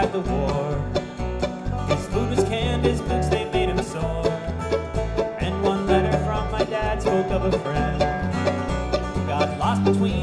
of the war. His food was canned, his boots, they made him sore. And one letter from my dad spoke of a friend who got lost between